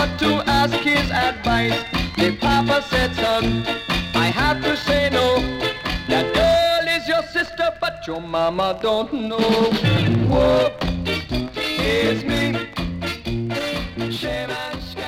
got to ask his advice. If Papa said, son, I have to say no. That girl is your sister, but your mama don't know. Whoa, it's me, shame and sky.